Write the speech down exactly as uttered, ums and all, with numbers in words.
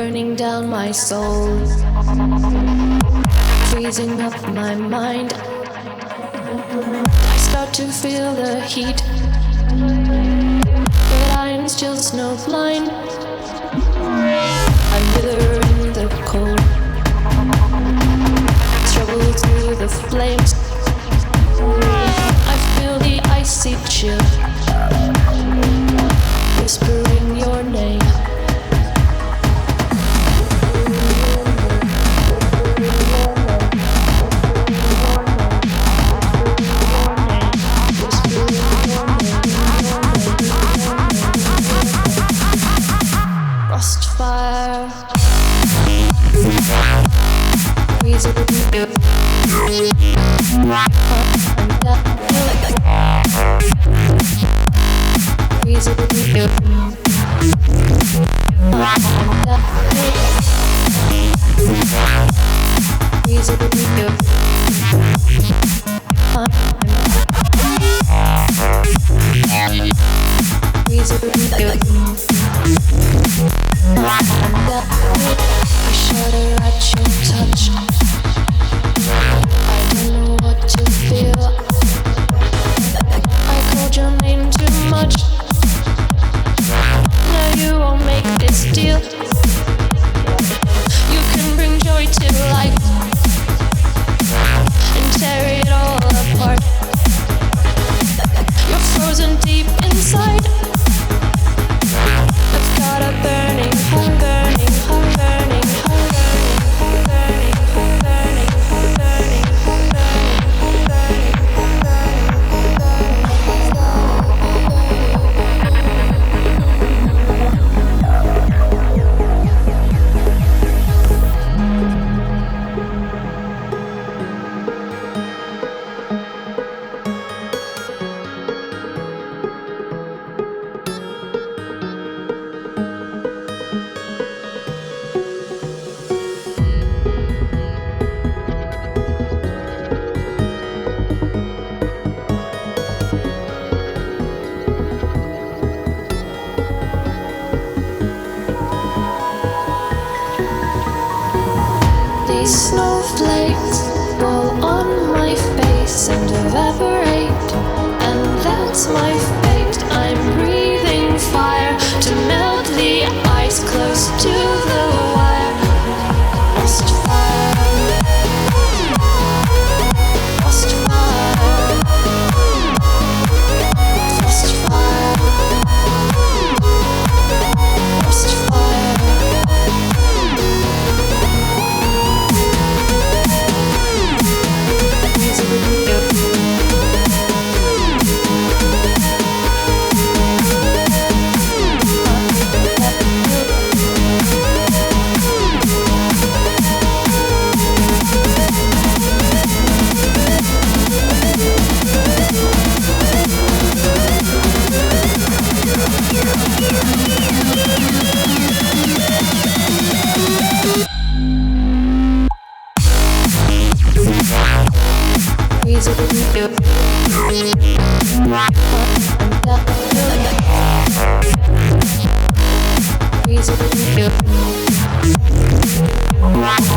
burning down my soul, freezing up my mind. I start to feel the heat, but I'm still snowblind. I wither in the cold, struggle through the flames. I feel the icy chill, whispering your name. Frostfire, freezing you. Freezing you. I shudder at your touch. I don't know what to feel. I called your name too much. Now you won't make this deal. You can bring joy to life and tear it all apart. You're frozen deep inside. I've got a burning, home burning, home burning, home burning, home burning, home burning, home burning, home burning, home burning, home These snowflakes fall on my face and evaporate, and that's my fate. I'm breathing fire to melt the ice close to the wire. Lost fire, lost fire, lost fire, lost fire. Freezing you.